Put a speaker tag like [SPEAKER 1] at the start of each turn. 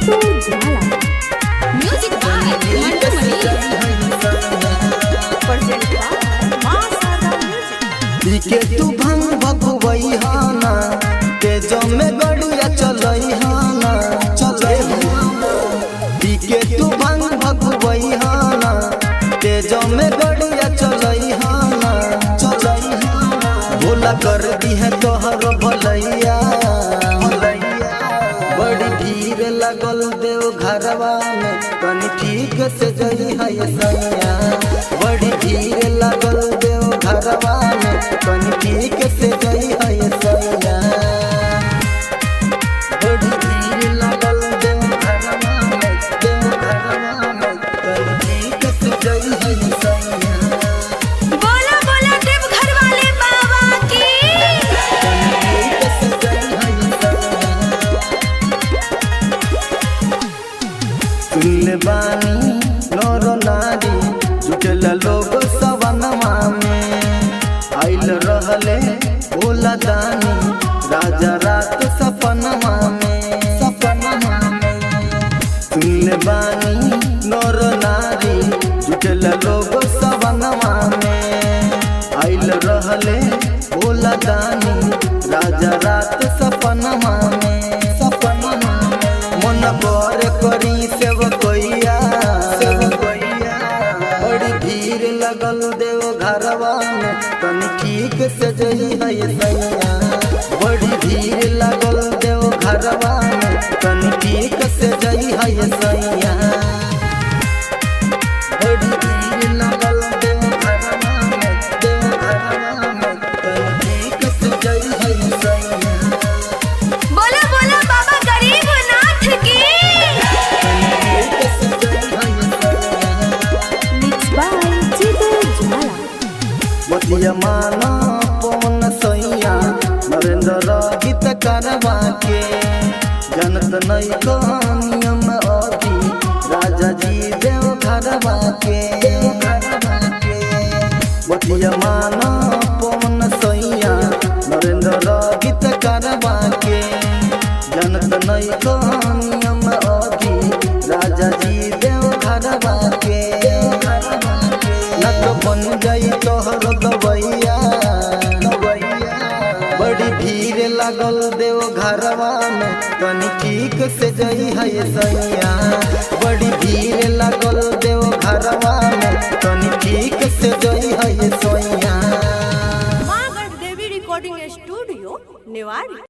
[SPEAKER 1] Jitu Jwala. Music by Mantu Mani. Present by मां सादा music.
[SPEAKER 2] पीके तू भंग भगवई हाना तेजो में गड़िया चलई हाना पीके तू भंग भगवई हाना तेजो में गड़िया चलई हाना भोला कर दी है तोहर भलैया बड़ी भीड़ लगल देव घरवा में कनी ठीक से जई है सैया बड़ी भीड़ लगल देव घरवा में कनी ठीक से जई है सैया बड़ी भीड़ लगल देव घरवा में कनी ठीक से जई है सैया
[SPEAKER 1] बोला बोला देव घर वाले बाबा की।
[SPEAKER 2] सुनले बानी नर नारी जुटल लोग सवनमा में आइल रहले भोला दानी राजा रात सपनमा में सुनले बानी नर नारी जुटल लोग सवनमा में आइल रहले भोला दानी राजा रात सपनमा में मन पर करी सेवकैया बड़ी भीड़ लगल देव घरवा में तनी ठीक से जई है सैया बड़ी भीड़ लगल देव घरवा में तनी ठीक से जई है सैया बड़ी भीड़ लगल देव घरवा में तनी ठीक से जई है सैया
[SPEAKER 1] बोला बोला बाबा गरीबनाथ की। मिक्स बाय जीतू ज्वाला।
[SPEAKER 2] बतिया माना पवन सैया नरेंद्र गीत करवा के जनत नहीं नियम अभी राजा जी देव घरवा के बतिया माना पवन सैया नरेंद्र गीत करवा के जनत नहीं नियम अभी राजा जी देव घरवा के न तो बन जाई तोहर दवैया बड़ी भीड़ लागल देव घरवा में तनी ठीक से जई है सैया बड़ी भीड़ लागल देव घरवा में तनी ठीक से जई है सैया।
[SPEAKER 1] मां देवी रिकॉर्डिंग स्टूडियो निवाड़ी।